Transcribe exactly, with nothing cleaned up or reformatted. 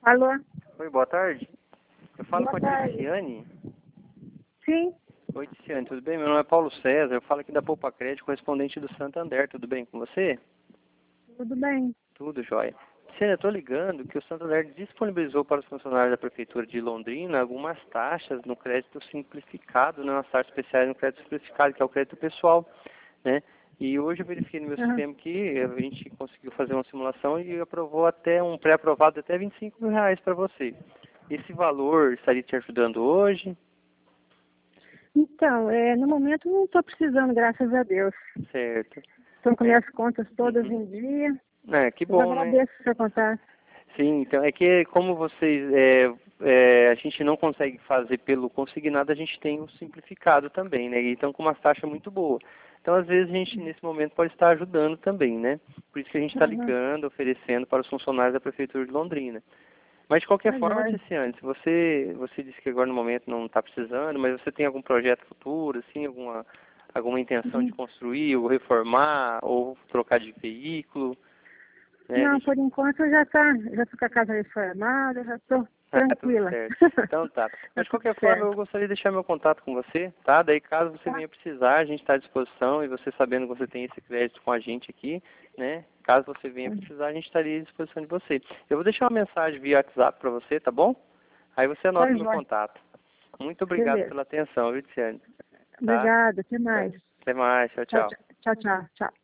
Alô? Oi, boa tarde. Eu falo Boa com a tarde. Ticiane. Sim, Oi, Ticiane, tudo bem? Meu nome é Paulo César, eu falo aqui da Poupa Crédito, correspondente do Santander, tudo bem com você? tudo bem. Tudo jóia. Ticiane, eu estou ligando que o Santander disponibilizou para os funcionários da Prefeitura de Londrina algumas taxas no crédito simplificado, né, umas taxas especiais no crédito simplificado, que é o crédito pessoal, né? E hoje eu verifiquei no meu Aham. sistema que a gente conseguiu fazer uma simulação e aprovou até um pré-aprovado até vinte e cinco mil reais para você. Esse valor estaria te ajudando hoje? Então, é, no momento não estou precisando, graças a Deus. Certo. Estou com É. minhas contas todas Uhum. em dia. É, que Eu bom, né? agradeço o seu contato. Sim, então é que como vocês, é, é, a gente não consegue fazer pelo consignado, a gente tem o simplificado também, né? Então com uma taxa muito boa. Então às vezes a gente nesse momento pode estar ajudando também, né? Por isso que a gente está Aham. ligando, oferecendo para os funcionários da Prefeitura de Londrina. Mas de qualquer Tá forma, joia. Ticiane, se você, você disse que agora no momento não está precisando, mas você tem algum projeto futuro, assim, alguma, alguma intenção de Uhum. construir, ou reformar, ou trocar de veículo, né? A Não, gente por enquanto já tá, já estou com a casa reformada, já estou Ah, tudo tranquila. certo. Então tá. Tá Mas de tudo qualquer forma, certo. eu gostaria de deixar meu contato com você, tá? Daí caso você Tá? venha precisar, a gente está à disposição e você sabendo que você tem esse crédito com a gente aqui, né? Caso você venha precisar, a gente estaria à disposição de você. Eu vou deixar uma mensagem via WhatsApp para você, tá bom? Aí você Tá anota meu joia. contato. Muito obrigado Beleza. pela atenção, viu, Tiziane? Tá? Obrigada, até mais. Até mais. Tchau, Tchau, tchau. tchau, tchau, tchau. Tchau.